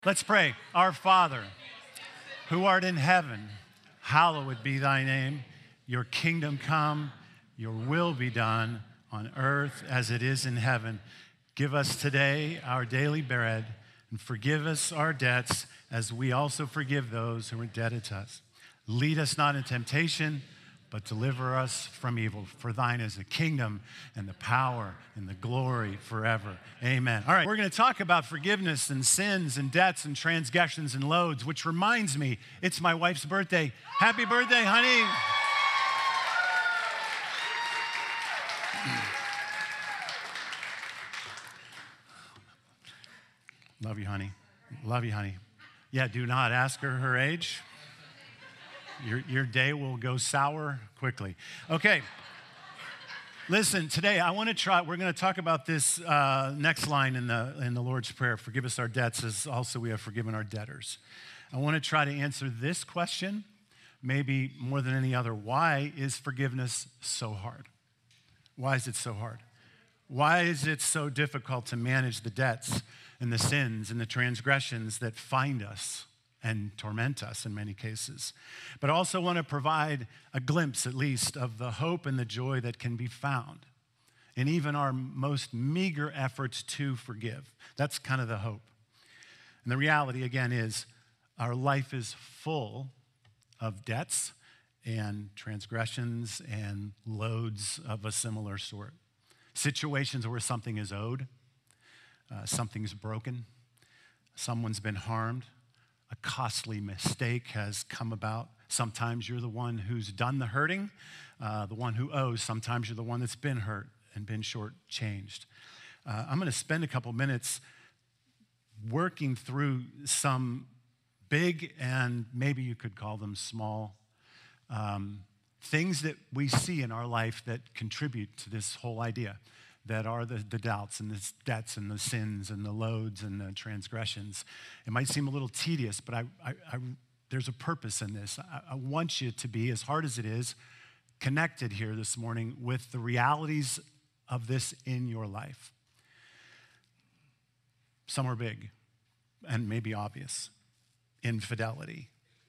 Let's pray. Our Father, who art in heaven, hallowed be thy name. Your kingdom come, your will be done on earth as it is in heaven. Give us today our daily bread, and forgive us our debts as we also forgive those who are indebted to us. Lead us not in temptation, but deliver us from evil. For thine is the kingdom and the power and the glory forever. Amen. All right, we're going to talk about forgiveness and sins and debts and transgressions and loads, which reminds me, it's my wife's birthday. Happy birthday, honey. Love you, honey. Love you, honey. Yeah, do not ask her age. Your day will go sour quickly. Okay. Listen, today we're going to talk about this next line in the Lord's Prayer. Forgive us our debts as also we have forgiven our debtors. I want to try to answer this question, maybe more than any other. Why is forgiveness so hard? Why is it so hard? Why is it so difficult to manage the debts and the sins and the transgressions that find us and torment us in many cases? But I also want to provide a glimpse, at least, of the hope and the joy that can be found in even our most meager efforts to forgive. That's kind of the hope. And the reality, again, is our life is full of debts and transgressions and loads of a similar sort. Situations where something is owed, something's broken, someone's been harmed, a costly mistake has come about. Sometimes you're the one who's done the hurting, the one who owes. Sometimes you're the one that's been hurt and been shortchanged. I'm going to spend a couple minutes working through some big and maybe you could call them small things that we see in our life that contribute to this whole idea, that are the doubts and the debts and the sins and the loads and the transgressions. It might seem a little tedious, but there's a purpose in this. I want you to be, as hard as it is, connected here this morning with the realities of this in your life. Some are big and maybe obvious. Infidelity,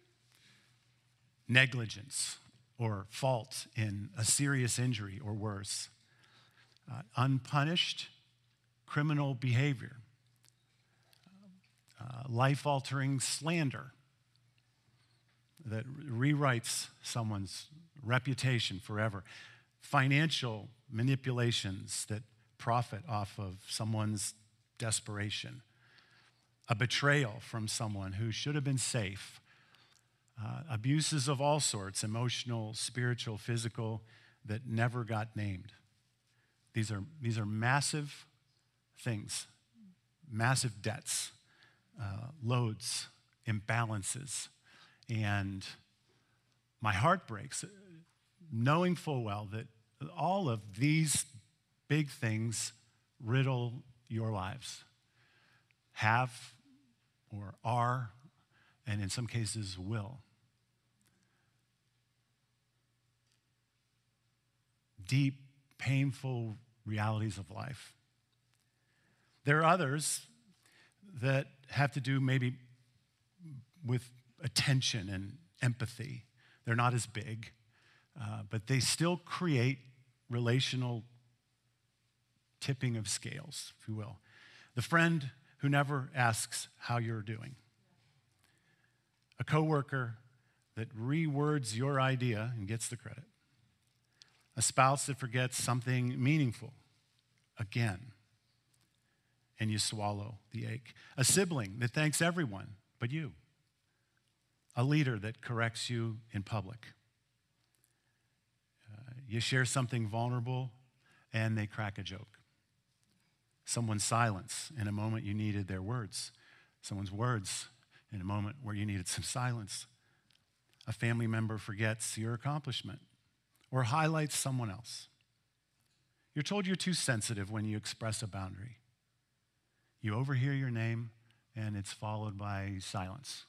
negligence, or fault in a serious injury or worse. Unpunished criminal behavior, life-altering slander that rewrites someone's reputation forever, financial manipulations that profit off of someone's desperation, a betrayal from someone who should have been safe, abuses of all sorts, emotional, spiritual, physical, that never got named. These are massive things, massive debts, loads, imbalances. And my heart breaks knowing full well that all of these big things riddle your lives, have or are, and in some cases will. Deep, painful realities of life. There are others that have to do maybe with attention and empathy. They're not as big, but they still create relational tipping of scales, if you will. The friend who never asks how you're doing. A coworker that rewords your idea and gets the credit. A spouse that forgets something meaningful again, and you swallow the ache. A sibling that thanks everyone but you. A leader that corrects you in public. You share something vulnerable, and they crack a joke. Someone's silence in a moment you needed their words. Someone's words in a moment where you needed some silence. A family member forgets your accomplishment or highlights someone else. You're told you're too sensitive when you express a boundary. You overhear your name, and it's followed by silence.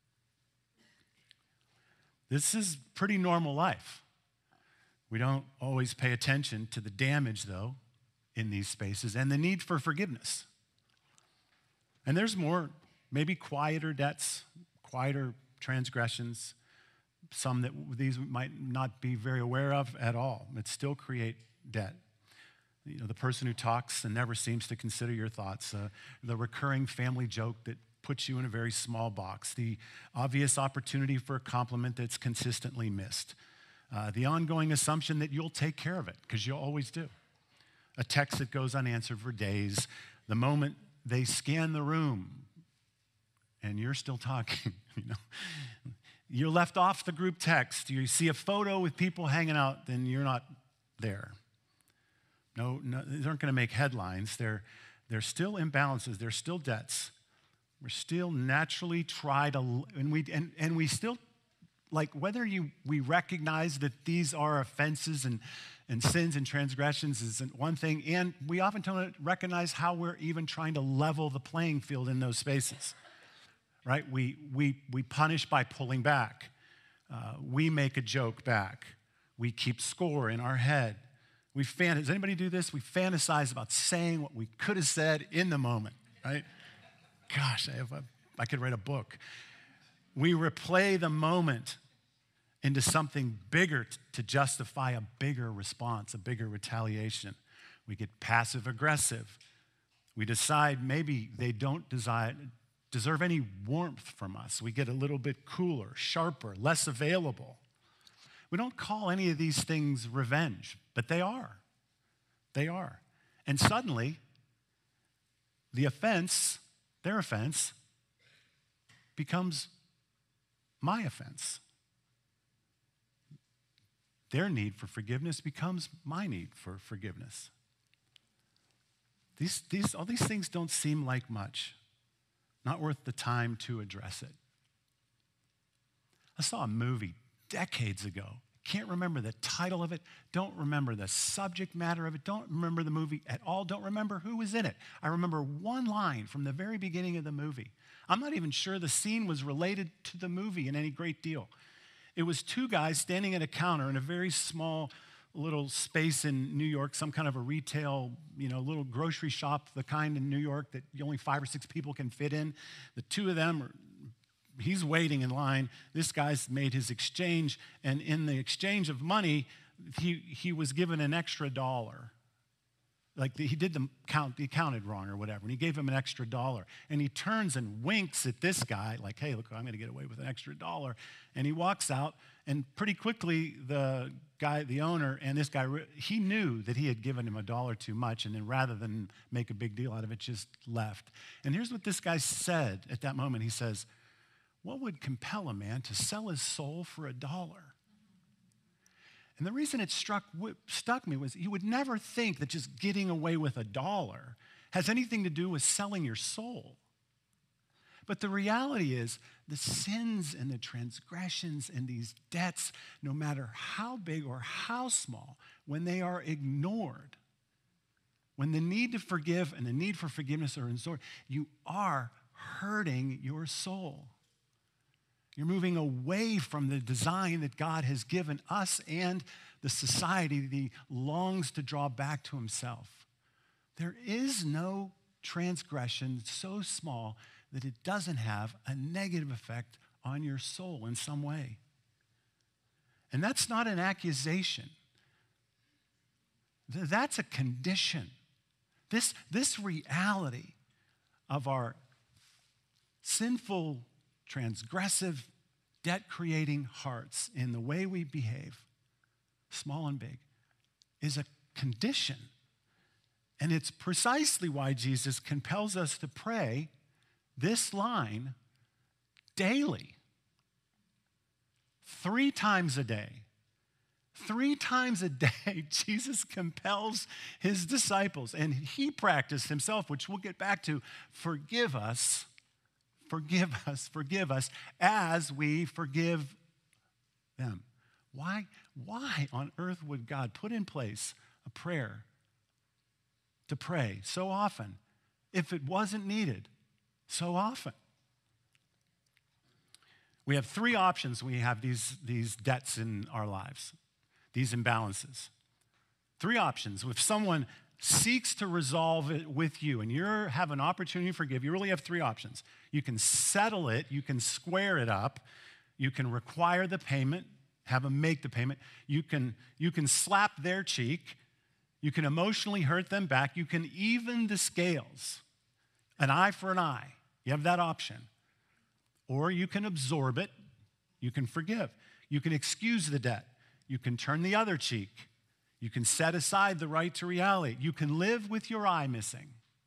This is pretty normal life. We don't always pay attention to the damage, though, in these spaces and the need for forgiveness. And there's more maybe quieter debts, quieter transgressions, some that these might not be very aware of at all, but still create debt. The person who talks and never seems to consider your thoughts, the recurring family joke that puts you in a very small box, the obvious opportunity for a compliment that's consistently missed, the ongoing assumption that you'll take care of it, because you always do, a text that goes unanswered for days, the moment they scan the room and you're still talking, You're left off the group text. You see a photo with people hanging out, then you're not there. No, these aren't going to make headlines. They're still imbalances. They're still debts. We're still naturally try to, and we still, like whether we recognize that these are offenses and sins and transgressions is one thing, and we often don't recognize how we're even trying to level the playing field in those spaces. Right? We punish by pulling back. We make a joke back. We keep score in our head. Does anybody do this? We fantasize about saying what we could have said in the moment, right? Gosh, I could write a book. We replay the moment into something bigger to justify a bigger response, a bigger retaliation. We get passive aggressive. We decide maybe they don't deserve any warmth from us. We get a little bit cooler, sharper, less available. We don't call any of these things revenge, but they are. They are. And suddenly, their offense, becomes my offense. Their need for forgiveness becomes my need for forgiveness. All these things don't seem like much. Not worth the time to address it. I saw a movie decades ago. Can't remember the title of it. Don't remember the subject matter of it. Don't remember the movie at all. Don't remember who was in it. I remember one line from the very beginning of the movie. I'm not even sure the scene was related to the movie in any great deal. It was two guys standing at a counter in a very small little space in New York, some kind of a retail, little grocery shop, the kind in New York that only 5 or 6 people can fit in. The two of them, he's waiting in line. This guy's made his exchange, and in the exchange of money, he was given an extra $1. Like he counted wrong or whatever, and he gave him an extra $1. And he turns and winks at this guy, like, hey, look, I'm going to get away with an extra $1. And he walks out, and pretty quickly, the guy, the owner, and this guy, he knew that he had given him $1 too much, and then rather than make a big deal out of it, just left. And here's what this guy said at that moment. He says, what would compel a man to sell his soul for $1? And the reason it stuck me was you would never think that just getting away with $1 has anything to do with selling your soul. But the reality is the sins and the transgressions and these debts, no matter how big or how small, when they are ignored, when the need to forgive and the need for forgiveness are ignored, you are hurting your soul. You're moving away from the design that God has given us and the society that he longs to draw back to himself. There is no transgression so small that it doesn't have a negative effect on your soul in some way. And that's not an accusation. That's a condition. This reality of our sinful, transgressive, debt-creating hearts in the way we behave, small and big, is a condition. And it's precisely why Jesus compels us to pray this line daily, 3 times a day. 3 times a day, Jesus compels his disciples, and he practiced himself, which we'll get back to, forgive us as we forgive them. Why on earth would God put in place a prayer to pray so often if it wasn't needed so often? We have 3 options when we have these debts in our lives, these imbalances. 3 options. If someone seeks to resolve it with you and you have an opportunity to forgive, you really have three options. You can settle it, you can square it up, you can require the payment, have them make the payment, you can slap their cheek, you can emotionally hurt them back, you can even the scales, an eye for an eye. You have that option. Or you can absorb it, you can forgive, you can excuse the debt, you can turn the other cheek. You can set aside the right to reality. You can live with your eye missing.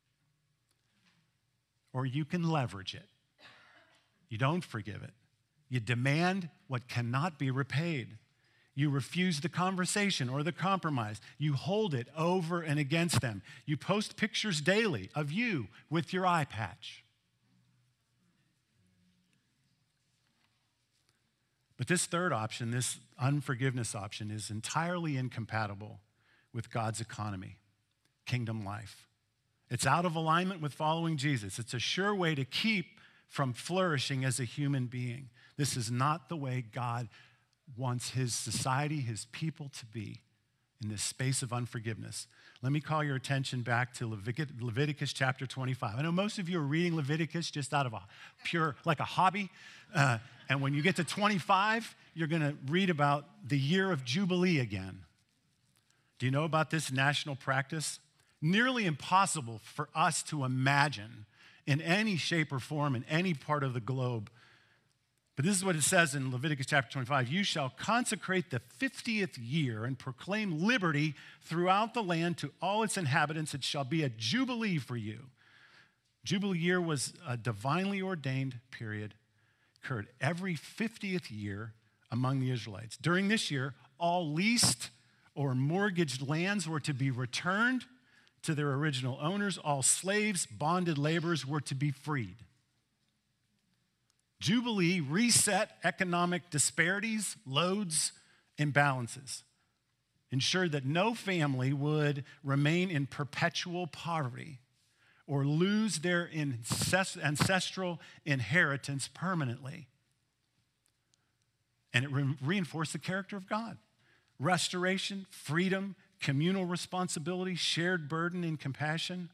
Or you can leverage it. You don't forgive it. You demand what cannot be repaid. You refuse the conversation or the compromise. You hold it over and against them. You post pictures daily of you with your eye patch. But this third option, this unforgiveness option, is entirely incompatible with God's economy, kingdom life. It's out of alignment with following Jesus. It's a sure way to keep from flourishing as a human being. This is not the way God wants his society, his people to be in this space of unforgiveness. Let me call your attention back to Leviticus chapter 25. I know most of you are reading Leviticus just out of like a hobby. And when you get to 25, you're going to read about the year of Jubilee again. Do you know about this national practice? Nearly impossible for us to imagine in any shape or form in any part of the globe. But this is what it says in Leviticus chapter 25. You shall consecrate the 50th year and proclaim liberty throughout the land to all its inhabitants. It shall be a jubilee for you. Jubilee year was a divinely ordained period, occurred every 50th year among the Israelites. During this year, all leased or mortgaged lands were to be returned to their original owners. All slaves, bonded laborers were to be freed. Jubilee reset economic disparities, loads, imbalances, ensured that no family would remain in perpetual poverty or lose their ancestral inheritance permanently. And it reinforced the character of God. Restoration, freedom, communal responsibility, shared burden and compassion.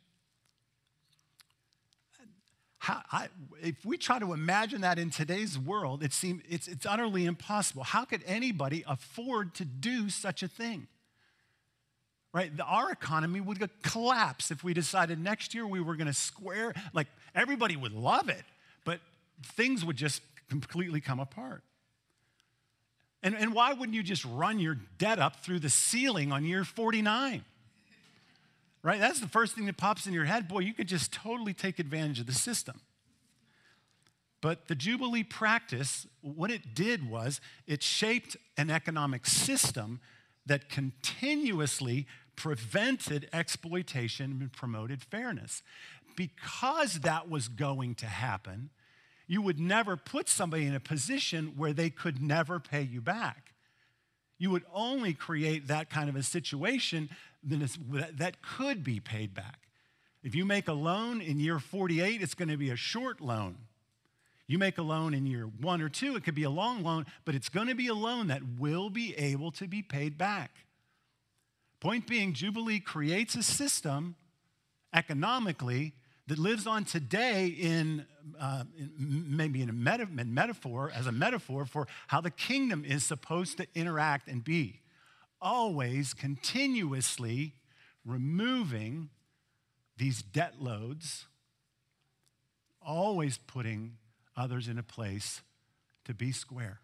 If we try to imagine that in today's world, it's utterly impossible. How could anybody afford to do such a thing? Right? Our economy would collapse if we decided next year we were going to square, like everybody would love it, but things would just completely come apart. And why wouldn't you just run your debt up through the ceiling on year 49? Right? That's the first thing that pops in your head. Boy, you could just totally take advantage of the system. But the Jubilee practice, what it did was it shaped an economic system that continuously prevented exploitation and promoted fairness. Because that was going to happen, you would never put somebody in a position where they could never pay you back. You would only create that kind of a situation that could be paid back. If you make a loan in year 48, it's going to be a short loan. You make a loan in year 1 or 2, it could be a long loan, but it's going to be a loan that will be able to be paid back. Point being, Jubilee creates a system economically that lives on today in maybe in a metaphor, as a metaphor for how the kingdom is supposed to interact and be. Always continuously removing these debt loads, always putting others in a place to be square,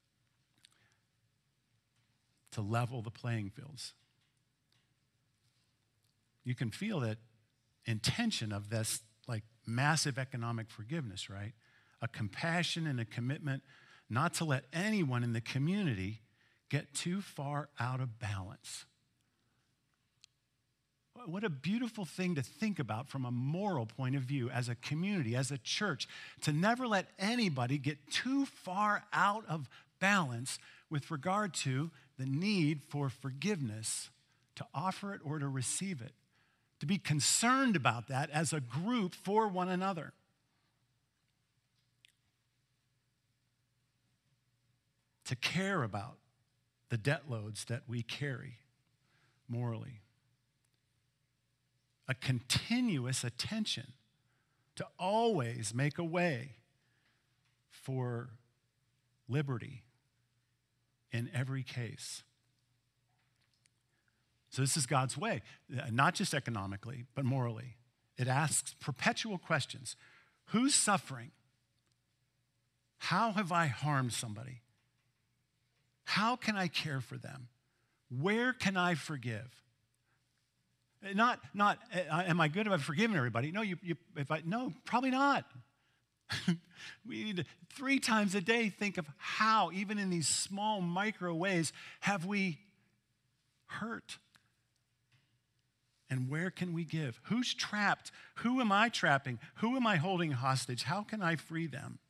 to level the playing fields. You can feel that intention of this like massive economic forgiveness, right? A compassion and a commitment not to let anyone in the community get too far out of balance. What a beautiful thing to think about from a moral point of view as a community, as a church, to never let anybody get too far out of balance with regard to the need for forgiveness, to offer it or to receive it, to be concerned about that as a group for one another. To care about the debt loads that we carry morally. a continuous attention to always make a way for liberty in every case. So this is God's way, not just economically, but morally. It asks perpetual questions. Who's suffering? How have I harmed somebody? How can I care for them? Where can I forgive? Not am I good if I've forgiven everybody? No, probably not. We need to 3 times a day think of how, even in these small micro ways, have we hurt? And where can we give? Who's trapped? Who am I trapping? Who am I holding hostage? How can I free them?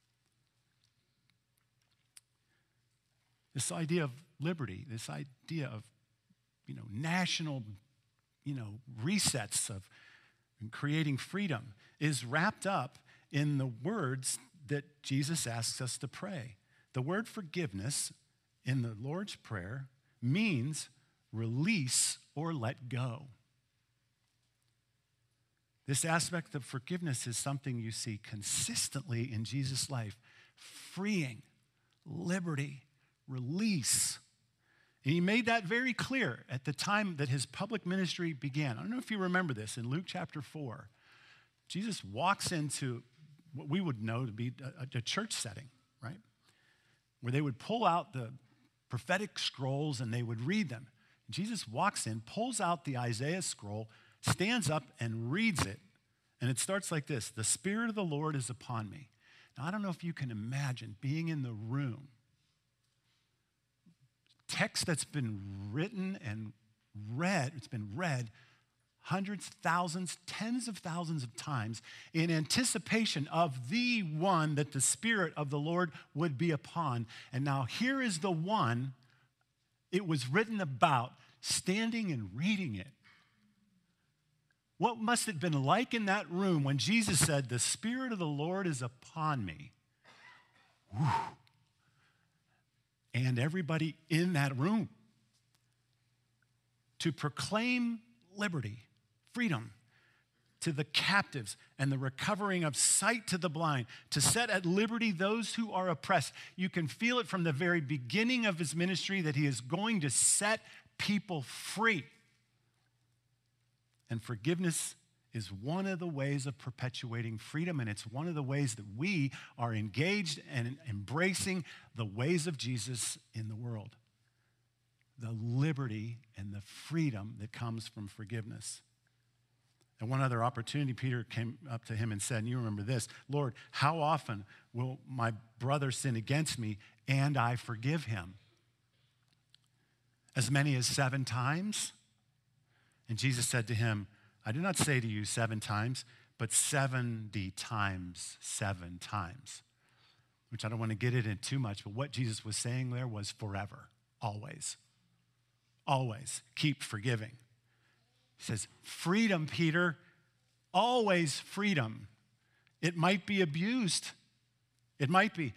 This idea of liberty, this idea of, national, resets of creating freedom is wrapped up in the words that Jesus asks us to pray. The word forgiveness in the Lord's Prayer means release or let go. This aspect of forgiveness is something you see consistently in Jesus' life. Freeing, liberty, release. And he made that very clear at the time that his public ministry began. I don't know if you remember this. In Luke chapter 4, Jesus walks into what we would know to be a church setting, right? Where they would pull out the prophetic scrolls and they would read them. Jesus walks in, pulls out the Isaiah scroll, stands up and reads it. And it starts like this: "The Spirit of the Lord is upon me." Now, I don't know if you can imagine being in the room. Text that's been written and read, it's been read hundreds, thousands, tens of thousands of times in anticipation of the one that the Spirit of the Lord would be upon. And now here is the one it was written about, standing and reading it. What must it have been like in that room when Jesus said, "The Spirit of the Lord is upon me"? Whew. And everybody in that room to proclaim liberty, freedom to the captives and the recovering of sight to the blind, to set at liberty those who are oppressed. You can feel it from the very beginning of his ministry that he is going to set people free. And forgiveness is one of the ways of perpetuating freedom, and it's one of the ways that we are engaged and embracing the ways of Jesus in the world. The liberty and the freedom that comes from forgiveness. And one other opportunity, Peter came up to him and said, and you remember this: "Lord, how often will my brother sin against me and I forgive him? As many as 7 times? And Jesus said to him, "I do not say to you 7 times, but 70 times 7 times." Which I don't want to get it in too much, but what Jesus was saying there was forever, always. Always keep forgiving. He says, freedom, Peter, always freedom. It might be abused. It might be.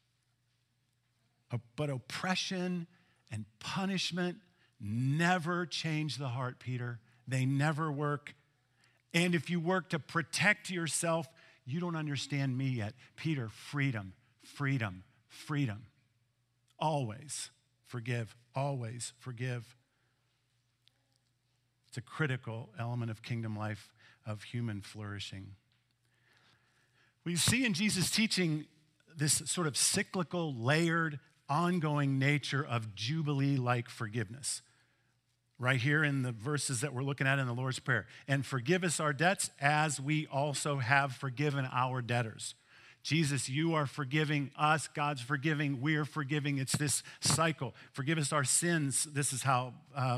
But oppression and punishment never change the heart, Peter. They never work. And if you work to protect yourself, you don't understand me yet. Peter, freedom, freedom, freedom. Always forgive, always forgive. It's a critical element of kingdom life, of human flourishing. We see in Jesus' teaching this sort of cyclical, layered, ongoing nature of Jubilee-like forgiveness. Right here in the verses that we're looking at in the Lord's Prayer. "And forgive us our debts as we also have forgiven our debtors." Jesus, you are forgiving us. God's forgiving. We're forgiving. It's this cycle. Forgive us our sins. This is how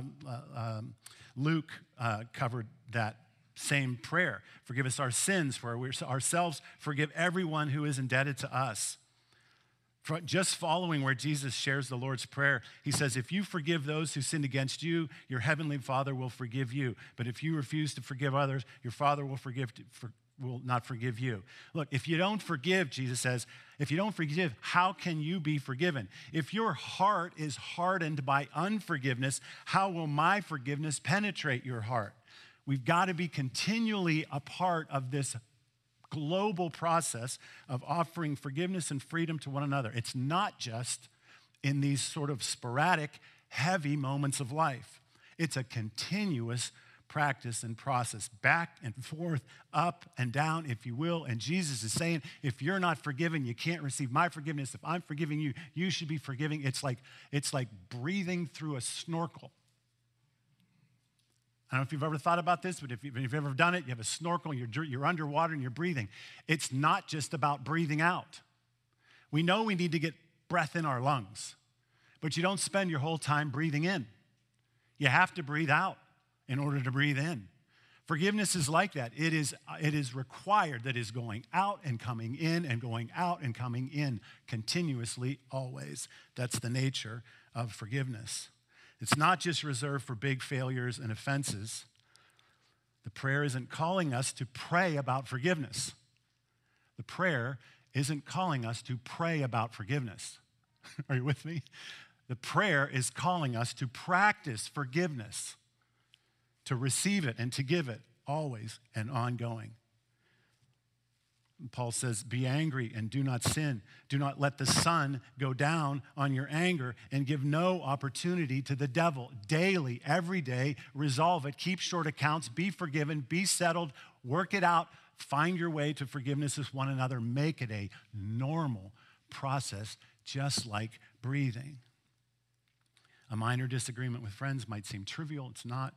Luke covered that same prayer. Forgive us our sins, for we ourselves forgive everyone who is indebted to us. Just following where Jesus shares the Lord's Prayer, he says, "If you forgive those who sinned against you, your heavenly Father will forgive you. But if you refuse to forgive others, your Father will not forgive you." Look, if you don't forgive, Jesus says, if you don't forgive, how can you be forgiven? If your heart is hardened by unforgiveness, how will my forgiveness penetrate your heart? We've got to be continually a part of this global process of offering forgiveness and freedom to one another. It's not just in these sort of sporadic, heavy moments of life. It's a continuous practice and process, back and forth, up and down, if you will. And Jesus is saying, if you're not forgiven, you can't receive my forgiveness. If I'm forgiving you, you should be forgiving. It's like breathing through a snorkel. I don't know if you've ever thought about this, but if you've ever done it, you have a snorkel, you're underwater and you're breathing. It's not just about breathing out. We know we need to get breath in our lungs, but you don't spend your whole time breathing in. You have to breathe out in order to breathe in. Forgiveness is like that. It is required that is going out and coming in and going out and coming in continuously, always. That's the nature of forgiveness. It's not just reserved for big failures and offenses. The prayer isn't calling us to pray about forgiveness. The prayer isn't calling us to pray about forgiveness. Are you with me? The prayer is calling us to practice forgiveness, to receive it and to give it always and ongoing. Paul says, be angry and do not sin. Do not let the sun go down on your anger and give no opportunity to the devil. Daily, every day, resolve it. Keep short accounts. Be forgiven. Be settled. Work it out. Find your way to forgiveness with one another. Make it a normal process, just like breathing. A minor disagreement with friends might seem trivial. It's not.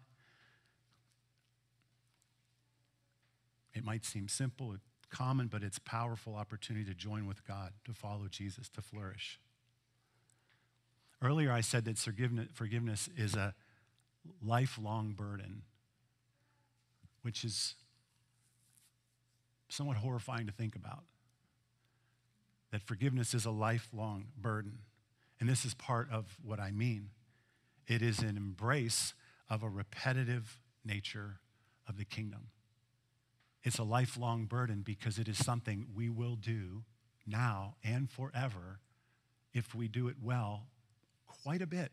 It might seem simple, common, but it's a powerful opportunity to join with God, to follow Jesus, to flourish. Earlier I said that forgiveness is a lifelong burden, which is somewhat horrifying to think about. That forgiveness is a lifelong burden. And this is part of what I mean. It is an embrace of a repetitive nature of the kingdom. It's a lifelong burden because it is something we will do now and forever if we do it well, quite a bit.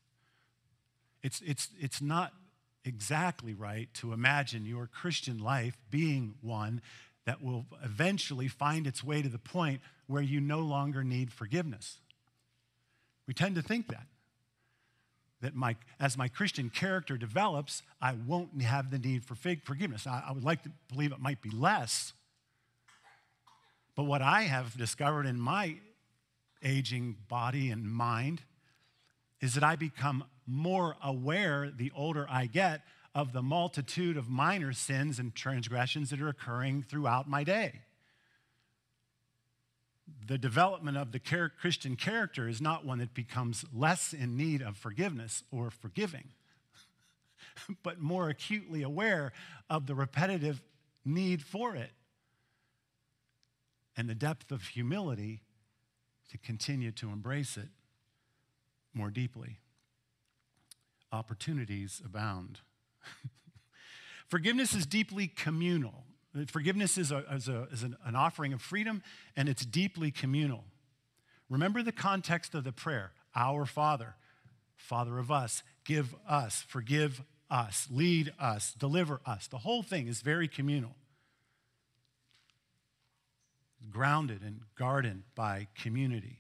It's not exactly right to imagine your Christian life being one that will eventually find its way to the point where you no longer need forgiveness. We tend to think that as my Christian character develops, I won't have the need for forgiveness. I would like to believe it might be less. But what I have discovered in my aging body and mind is that I become more aware the older I get of the multitude of minor sins and transgressions that are occurring throughout my day. The development of the Christian character is not one that becomes less in need of forgiveness or forgiving, but more acutely aware of the repetitive need for it and the depth of humility to continue to embrace it more deeply. Opportunities abound. Forgiveness is deeply communal. Forgiveness is an offering of freedom, and it's deeply communal. Remember the context of the prayer. Our Father, Father of us, give us, forgive us, lead us, deliver us. The whole thing is very communal. Grounded and guarded by community.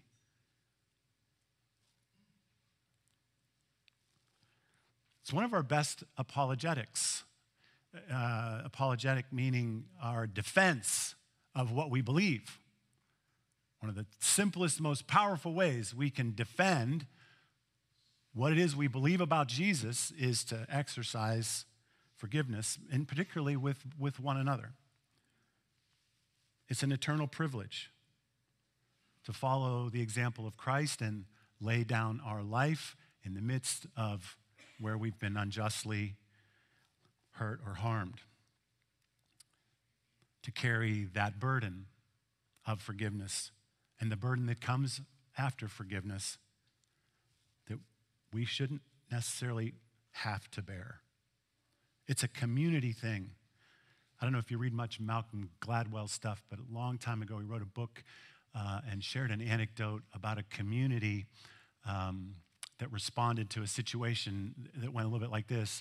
It's one of our best apologetics. Apologetic meaning our defense of what we believe. One of the simplest, most powerful ways we can defend what it is we believe about Jesus is to exercise forgiveness, and particularly with one another. It's an eternal privilege to follow the example of Christ and lay down our life in the midst of where we've been unjustly hurt or harmed, to carry that burden of forgiveness and the burden that comes after forgiveness that we shouldn't necessarily have to bear. It's a community thing. I don't know if you read much Malcolm Gladwell stuff, but a long time ago he wrote a book and shared an anecdote about a community that responded to a situation that went a little bit like this.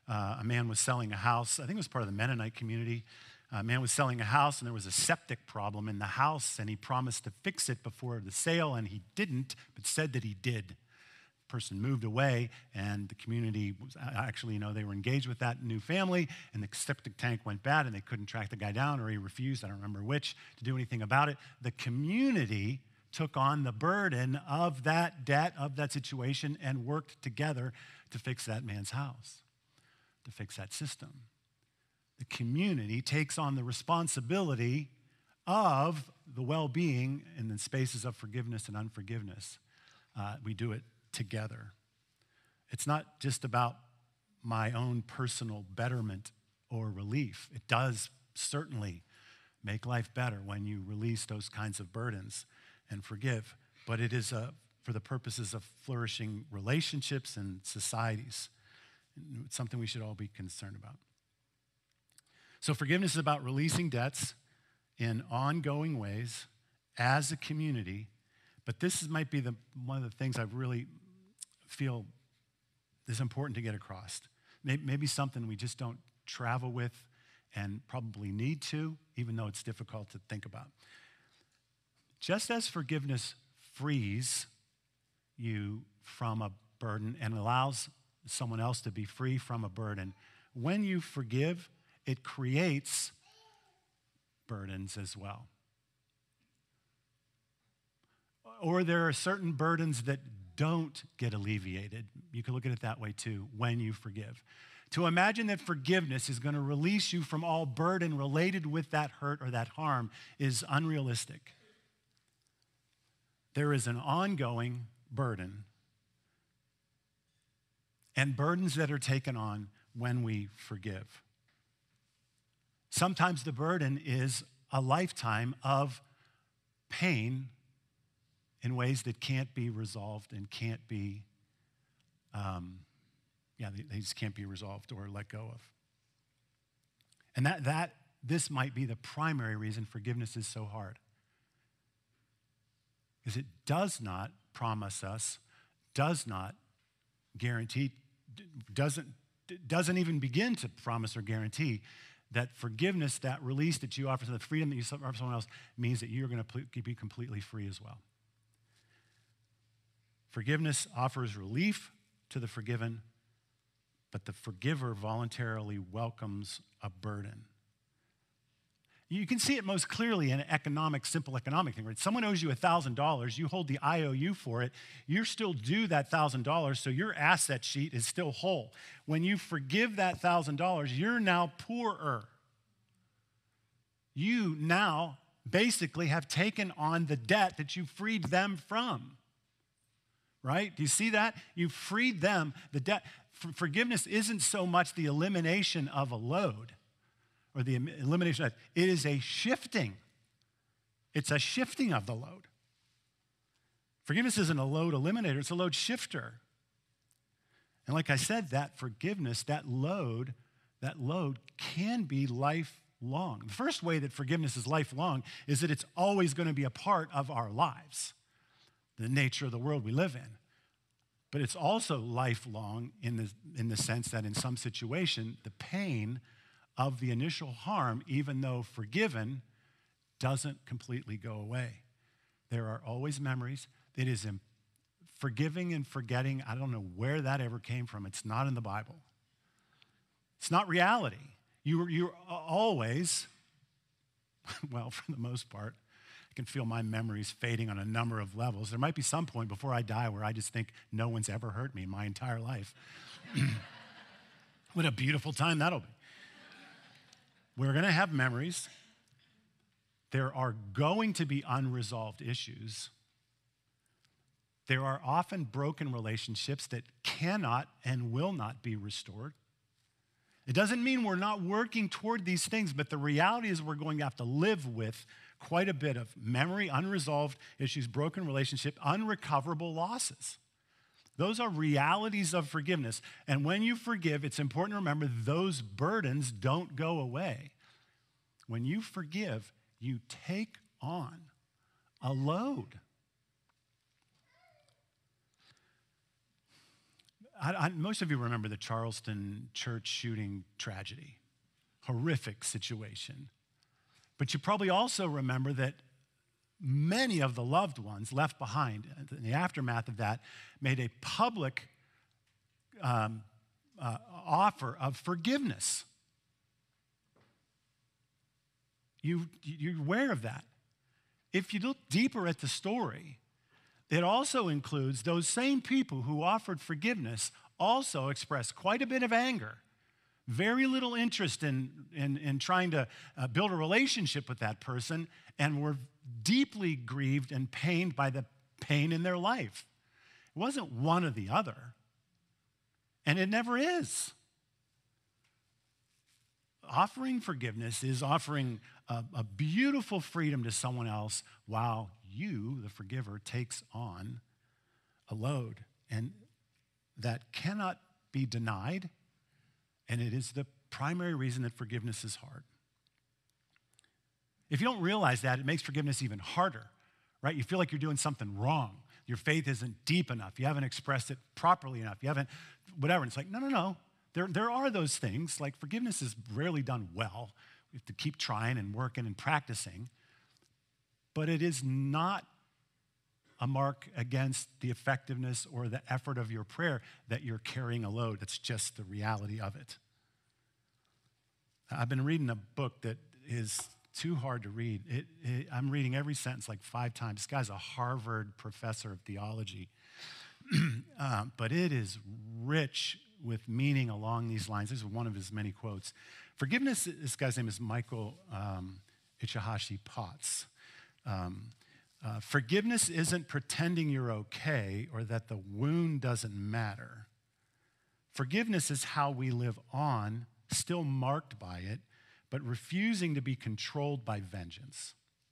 A man was selling a house. I think it was part of the Mennonite community. A man was selling a house, and there was a septic problem in the house, and he promised to fix it before the sale, and he didn't, but said that he did. The person moved away, and the community was actually, they were engaged with that new family, and the septic tank went bad, and they couldn't track the guy down, or he refused, I don't remember which, to do anything about it. The community took on the burden of that debt, of that situation, and worked together to fix that man's house, to fix that system. The community takes on the responsibility of the well-being in the spaces of forgiveness and unforgiveness. We do it together. It's not just about my own personal betterment or relief. It does certainly make life better when you release those kinds of burdens and forgive, but it is for the purposes of flourishing relationships and societies. It's something we should all be concerned about. So forgiveness is about releasing debts in ongoing ways as a community, but this might be one of the things I really feel is important to get across. Maybe something we just don't travel with and probably need to, even though it's difficult to think about. Just as forgiveness frees you from a burden and allows someone else to be free from a burden, when you forgive, it creates burdens as well. Or there are certain burdens that don't get alleviated. You can look at it that way too, when you forgive. To imagine that forgiveness is going to release you from all burden related with that hurt or that harm is unrealistic. There is an ongoing burden and burdens that are taken on when we forgive. Sometimes the burden is a lifetime of pain in ways that can't be resolved and can't be, they just can't be resolved or let go of. And this might be the primary reason forgiveness is so hard. Because it does not promise us, does not guarantee, doesn't even begin to promise or guarantee that forgiveness, that release that you offer, the freedom that you offer someone else, means that you're going to be completely free as well. Forgiveness offers relief to the forgiven, but the forgiver voluntarily welcomes a burden. You can see it most clearly in an simple economic thing, right? Someone owes you $1,000, you hold the IOU for it, you're still due that $1,000, so your asset sheet is still whole. When you forgive that $1,000, you're now poorer. You now basically have taken on the debt that you freed them from, right? Do you see that? You freed them. The debt. Forgiveness isn't so much the elimination of a load, or the elimination of it is a shifting. It's a shifting of the load. Forgiveness isn't a load eliminator, it's a load shifter. And like I said, that forgiveness, that load can be lifelong. The first way that forgiveness is lifelong is that it's always going to be a part of our lives, the nature of the world we live in. But it's also lifelong in the sense that in some situation, the pain of the initial harm, even though forgiven, doesn't completely go away. There are always memories. It is forgiving and forgetting. I don't know where that ever came from. It's not in the Bible. It's not reality. You're always, well, for the most part, I can feel my memories fading on a number of levels. There might be some point before I die where I just think no one's ever hurt me in my entire life. What a beautiful time that'll be. We're going to have memories. There are going to be unresolved issues. There are often broken relationships that cannot and will not be restored. It doesn't mean we're not working toward these things, but the reality is we're going to have to live with quite a bit of memory, unresolved issues, broken relationship, unrecoverable losses. Those are realities of forgiveness. And when you forgive, it's important to remember those burdens don't go away. When you forgive, you take on a load. Most of you remember the Charleston church shooting tragedy, horrific situation. But you probably also remember that many of the loved ones left behind in the aftermath of that made a public offer of forgiveness. You're aware of that. If you look deeper at the story, it also includes those same people who offered forgiveness also expressed quite a bit of anger, very little interest in trying to build a relationship with that person, and were deeply grieved and pained by the pain in their life. It wasn't one or the other, and it never is. Offering forgiveness is offering a beautiful freedom to someone else while you, the forgiver, takes on a load. And that cannot be denied, and it is the primary reason that forgiveness is hard. If you don't realize that, it makes forgiveness even harder, right? You feel like you're doing something wrong. Your faith isn't deep enough. You haven't expressed it properly enough. You haven't, whatever. And it's like, no. There are those things, like forgiveness is rarely done well. We have to keep trying and working and practicing. But it is not a mark against the effectiveness or the effort of your prayer that you're carrying a load. It's just the reality of it. I've been reading a book that is too hard to read. I'm reading every sentence like 5 times. This guy's a Harvard professor of theology. But it is rich with meaning along these lines. This is one of his many quotes. Forgiveness, this guy's name is Michael Ichihashi Potts. Forgiveness isn't pretending you're okay or that the wound doesn't matter. Forgiveness is how we live on, still marked by it, but refusing to be controlled by vengeance.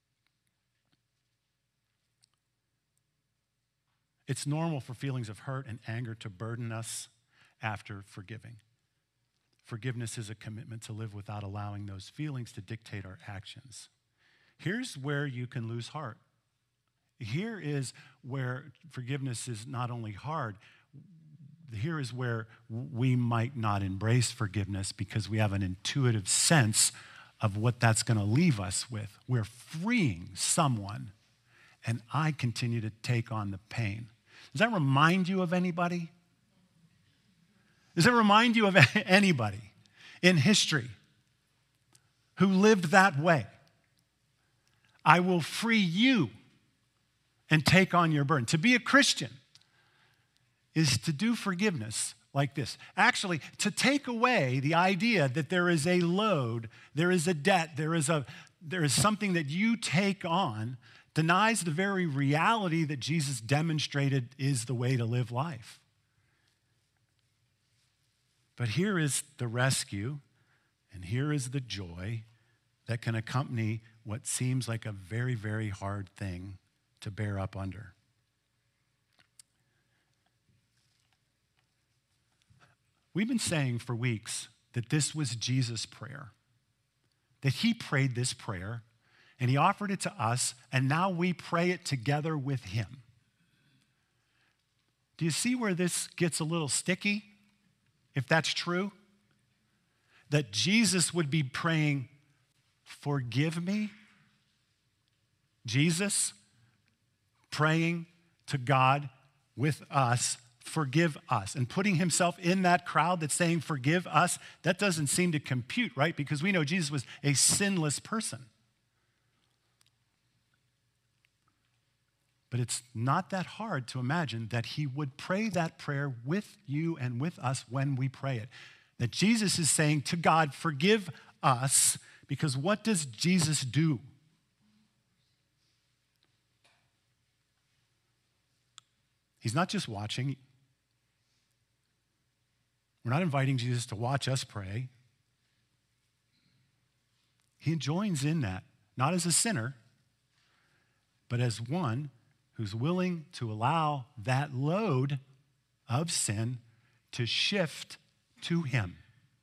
It's normal for feelings of hurt and anger to burden us after forgiving. Forgiveness is a commitment to live without allowing those feelings to dictate our actions. Here's where you can lose heart. Here is where forgiveness is not only hard, here is where we might not embrace forgiveness because we have an intuitive sense of what that's going to leave us with. We're freeing someone, and I continue to take on the pain. Does that remind you of anybody? Does it remind you of anybody in history who lived that way? I will free you and take on your burden. To be a Christian is to do forgiveness like this. Actually, to take away the idea that there is a load, there is a debt, there is something that you take on, denies the very reality that Jesus demonstrated is the way to live life. But here is the rescue, and here is the joy that can accompany what seems like a very, very hard thing to bear up under. We've been saying for weeks that this was Jesus' prayer, that he prayed this prayer, and he offered it to us, and now we pray it together with him. Do you see where this gets a little sticky? If that's true, that Jesus would be praying, forgive me. Jesus praying to God with us, forgive us. And putting himself in that crowd that's saying, forgive us, that doesn't seem to compute, right? Because we know Jesus was a sinless person. But it's not that hard to imagine that he would pray that prayer with you and with us when we pray it. That Jesus is saying to God, forgive us, because what does Jesus do? He's not just watching. We're not inviting Jesus to watch us pray. He joins in that, not as a sinner, but as one who's willing to allow that load of sin to shift to him.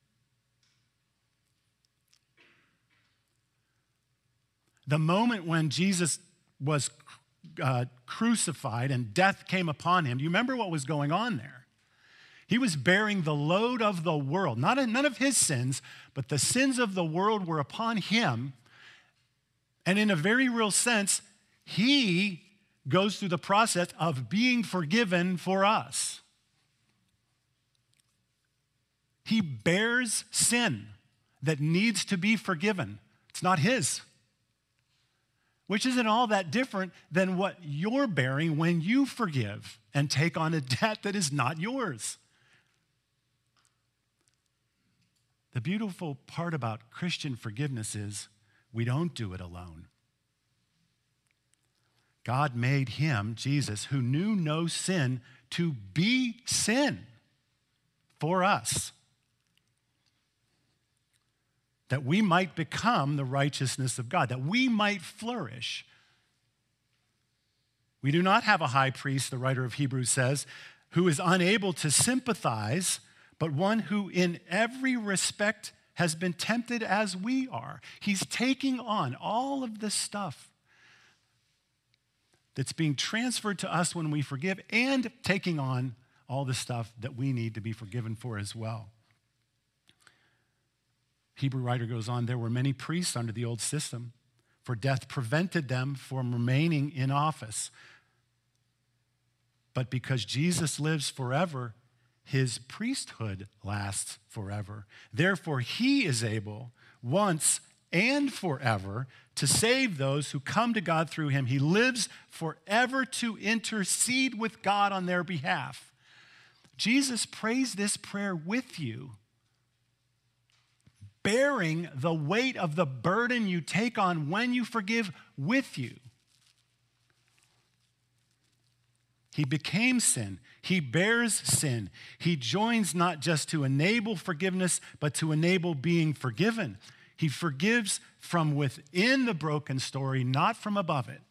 The moment when Jesus was crucified and death came upon him, do you remember what was going on there? He was bearing the load of the world. None of his sins, but the sins of the world were upon him. And in a very real sense, he goes through the process of being forgiven for us. He bears sin that needs to be forgiven. It's not his, which isn't all that different than what you're bearing when you forgive and take on a debt that is not yours. The beautiful part about Christian forgiveness is we don't do it alone. God made him, Jesus, who knew no sin, to be sin for us, that we might become the righteousness of God, that we might flourish. We do not have a high priest, the writer of Hebrews says, who is unable to sympathize, but one who in every respect has been tempted as we are. He's taking on all of this stuff that's being transferred to us when we forgive and taking on all the stuff that we need to be forgiven for as well. Hebrew writer goes on, there were many priests under the old system, for death prevented them from remaining in office. But because Jesus lives forever, his priesthood lasts forever. Therefore, he is able once and forever to save those who come to God through him. He lives forever to intercede with God on their behalf. Jesus prays this prayer with you, bearing the weight of the burden you take on when you forgive with you. He became sin. He bears sin. He joins not just to enable forgiveness, but to enable being forgiven. He forgives from within the broken story, not from above it.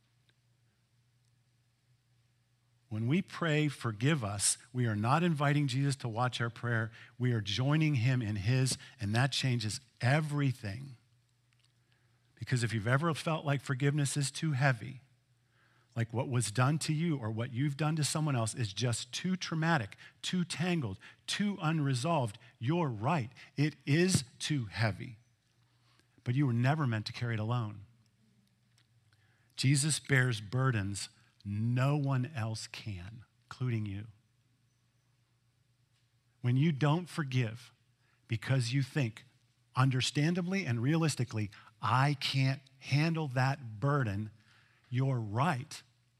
When we pray, forgive us, we are not inviting Jesus to watch our prayer. We are joining him in his, and that changes everything. Because if you've ever felt like forgiveness is too heavy, like what was done to you or what you've done to someone else is just too traumatic, too tangled, too unresolved, you're right. It is too heavy. But you were never meant to carry it alone. Jesus bears burdens no one else can, including you. When you don't forgive because you think, understandably and realistically, I can't handle that burden, you're right.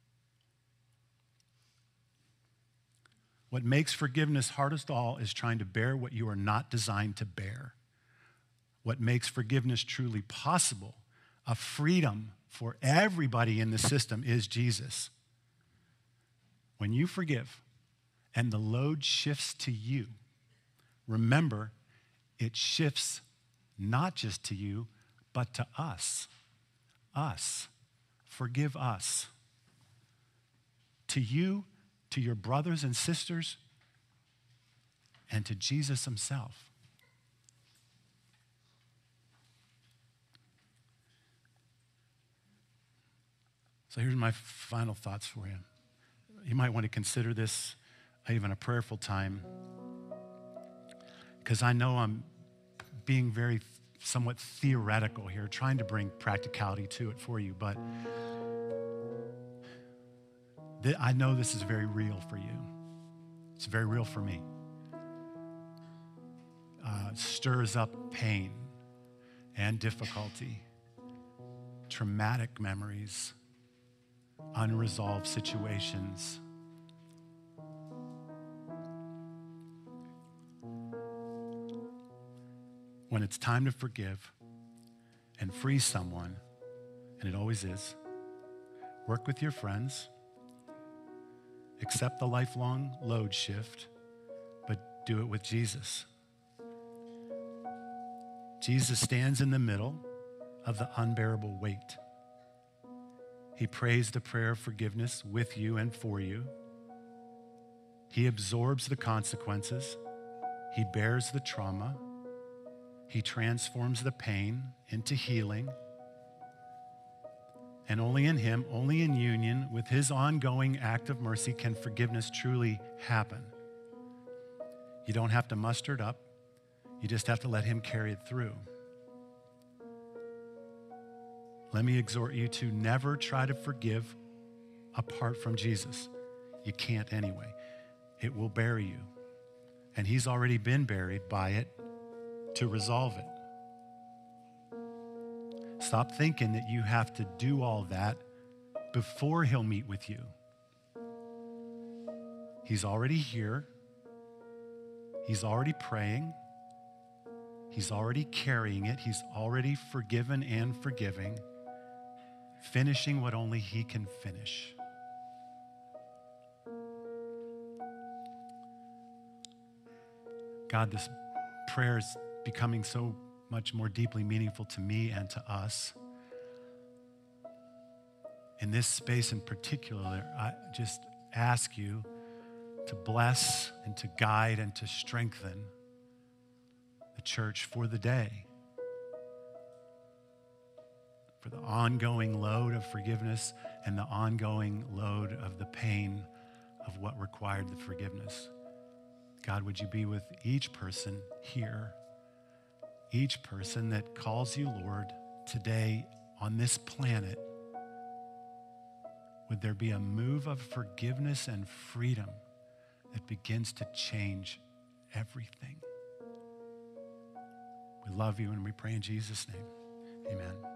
What makes forgiveness hardest of all is trying to bear what you are not designed to bear. What makes forgiveness truly possible, a freedom for everybody in the system, is Jesus. When you forgive and the load shifts to you, remember, it shifts not just to you, but to us. Us. Forgive us. To you, to your brothers and sisters, and to Jesus himself. So here's my final thoughts for you. You might want to consider this even a prayerful time, because I know I'm being very somewhat theoretical here, trying to bring practicality to it for you, but I know this is very real for you. It's very real for me. Stirs up pain and difficulty, traumatic memories, unresolved situations. When it's time to forgive and free someone, and it always is, work with your friends, accept the lifelong load shift, but do it with Jesus. Jesus stands in the middle of the unbearable weight. He prays the prayer of forgiveness with you and for you. He absorbs the consequences. He bears the trauma. He transforms the pain into healing. And only in him, only in union with his ongoing act of mercy can forgiveness truly happen. You don't have to muster it up. You just have to let him carry it through. Let me exhort you to never try to forgive apart from Jesus. You can't anyway. It will bury you. And he's already been buried by it to resolve it. Stop thinking that you have to do all that before he'll meet with you. He's already here. He's already praying. He's already carrying it. He's already forgiven and forgiving, finishing what only he can finish. God, this prayer is becoming so much more deeply meaningful to me and to us. In this space in particular, I just ask you to bless and to guide and to strengthen the church for the day, for the ongoing load of forgiveness and the ongoing load of the pain of what required the forgiveness. God, would you be with each person here, each person that calls you Lord today on this planet? Would there be a move of forgiveness and freedom that begins to change everything? We love you and we pray in Jesus' name. Amen.